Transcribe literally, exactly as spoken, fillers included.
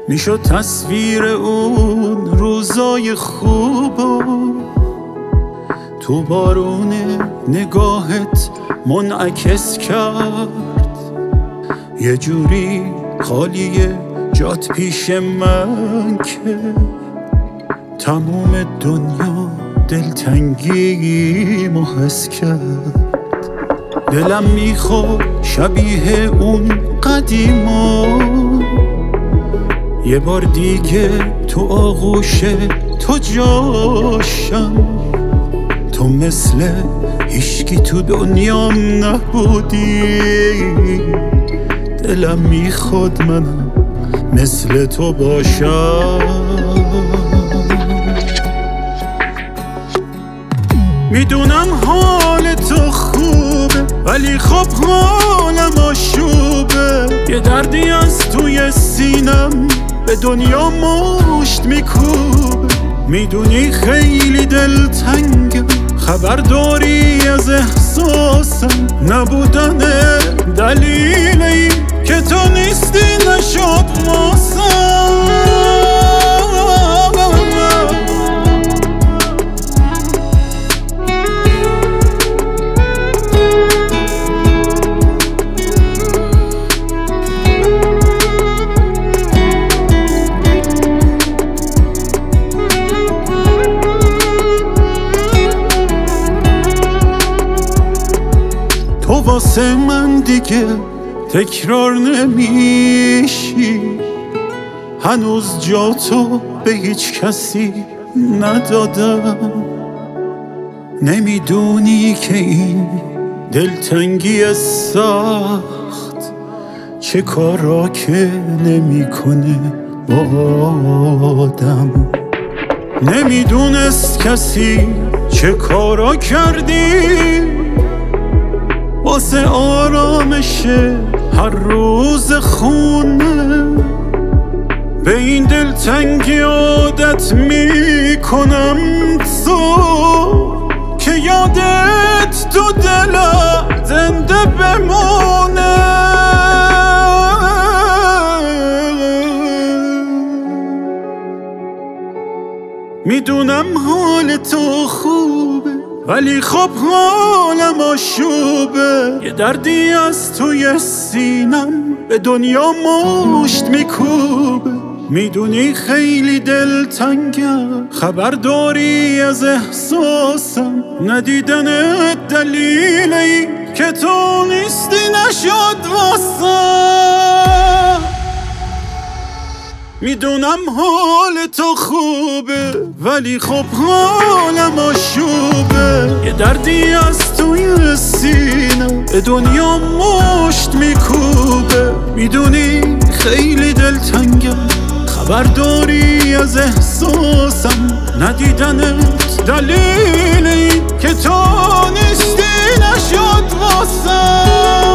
میشد تصویر اون روزای خوبو تو بارون نگاهت منعکس کرد. یه جوری خالیه جات پیش من که تموم دنیا دلتنگی محس کرد. دلم میخواد شبیه اون قدیما یه بار دیگه تو آغوش تو جاشم. تو مثل هیچکی تو دنیام نبودی. دلم میخواد منم مثل تو باشم. میدونم حال تو خوبه ولی خب حالم آشوبه. یه دردی از توی سینم به دنیا مشت میکوبه. میدونی خیلی دلتنگم، خبر داری از احساسم. نبودن دلیل این که تو نیستی نشد واسم. تو واسه من دیگه تکرار نمیشی. هنوز جا تو به هیچ کسی ندادم. نمیدونی که این دلتنگی سخت چه کارا که نمیکنه با آدم. نمیدونست کسی چه کارا کردی واسه آرامش هر روز خونه. به این دلتنگی عادت میکنم تو که یادت تو دلم زنده بمونه. میدونم حال تو خوبه ولی خب حالم آشوبه. یه دردی از توی سینم به دنیا مشت میکوبه. میدونی خیلی دلتنگم، خبر داری از احساسم. ندیدن دلیل این که تو نیستی نشد واسم. میدونم حال تو خوبه ولی خب حالم آشوبه. یه دردی از توی سینم به دنیا مشت میکوبه. میدونی خیلی دلتنگم، خبر داری از احساسم. ندیدنت دلیل این که تو نیستی نشد واسم.